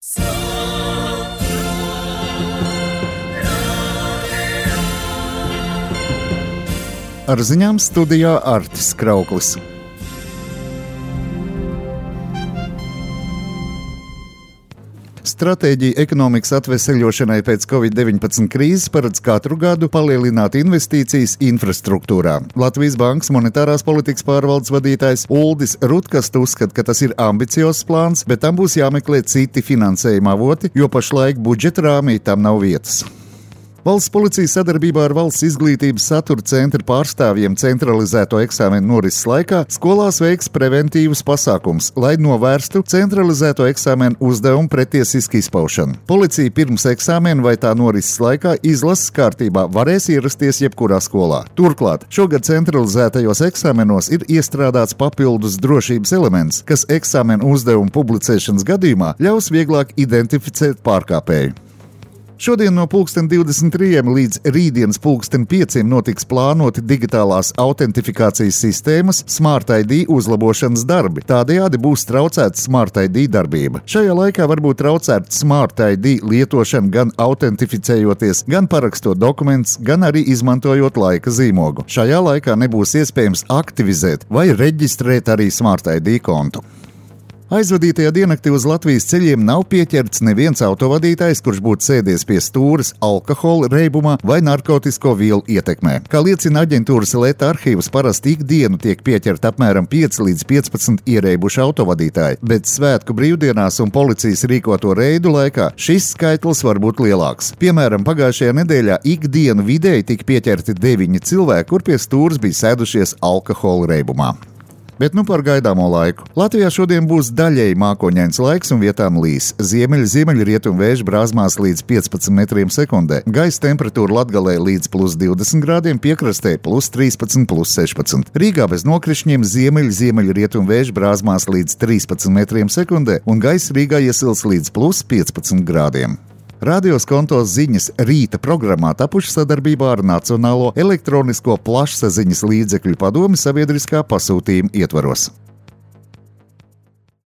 Ar ziņām studijā Artis Krauklis. Stratēģija ekonomikas atveseļošanai pēc Covid-19 krīzes paredz katru gadu palielināt investīcijas infrastruktūrā. Latvijas Bankas monetārās politikas pārvaldes vadītājs Uldis Rutkasts uzskata, ka tas ir ambiciozs plāns, bet tam būs jāmeklē citi finansējuma avoti, jo pašlaik budžeta rāmī tam nav vietas. Valsts policija sadarbībā ar Valsts izglītības satura centra pārstāvjiem centralizēto eksāmenu norises laikā skolās veiks preventīvus pasākums, lai novērstu centralizēto eksāmenu uzdevumu pretiesisku izpaušanu. Policija pirms eksāmena vai tā norises laikā izlases kārtībā varēs ierasties jebkurā skolā. Turklāt, šogad centralizētajos eksāmenos ir iestrādāts papildus drošības elements, kas eksāmenu uzdevumu publicēšanas gadījumā ļaus vieglāk identificēt pārkāpēju. Šodien no 23. līdz rītdienas 5. notiks plānoti digitālās autentifikācijas sistēmas Smart ID uzlabošanas darbi. Tādējādi būs traucēta Smart ID darbība. Šajā laikā var būt traucēta Smart ID lietošana gan autentificējoties, gan parakstot dokumentus, gan arī izmantojot laika zīmogu. Šajā laikā nebūs iespējams aktivizēt vai reģistrēt arī Smart ID kontu. Aizvadītajā diennaktī uz Latvijas ceļiem nav pieķerts neviens autovadītājs, kurš būtu sēdies pie stūres alkohola reibumā vai narkotisko vielu ietekmē. Kā liecina aģentūras Leta arhīvs, parasti ikdienu tiek pieķert apmēram 5 līdz 15 iereibuši autovadītāji, bet svētku brīvdienās un policijas rīkoto reidu laikā šis skaitlis var būt lielāks. Piemēram, pagājušajā nedēļā ikdienu vidēji tika pieķerti 9 cilvēki, kur pie stūres bija sēdušies alkohola reibumā. Bet nu par gaidāmo laiku. Latvijā šodien būs daļēji mākoņains laiks un vietām līs. Ziemeļrietumu vēju brāzmās līdz 15 metriem sekundē. Gaisa temperatūra Latgalē līdz +20 grādiem, piekrastē +13, +16. Rīgā bez nokrišņiem ziemeļrietumu vēju brāzmās līdz 13 metriem sekundē un gaisa Rīgā iesils līdz +15 grādiem. Radio Skonto ziņas rīta programmā tapuši sadarbībā ar Nacionālo elektronisko plašsaziņas līdzekļu padomi sabiedriskā pasūtījuma ietvaros.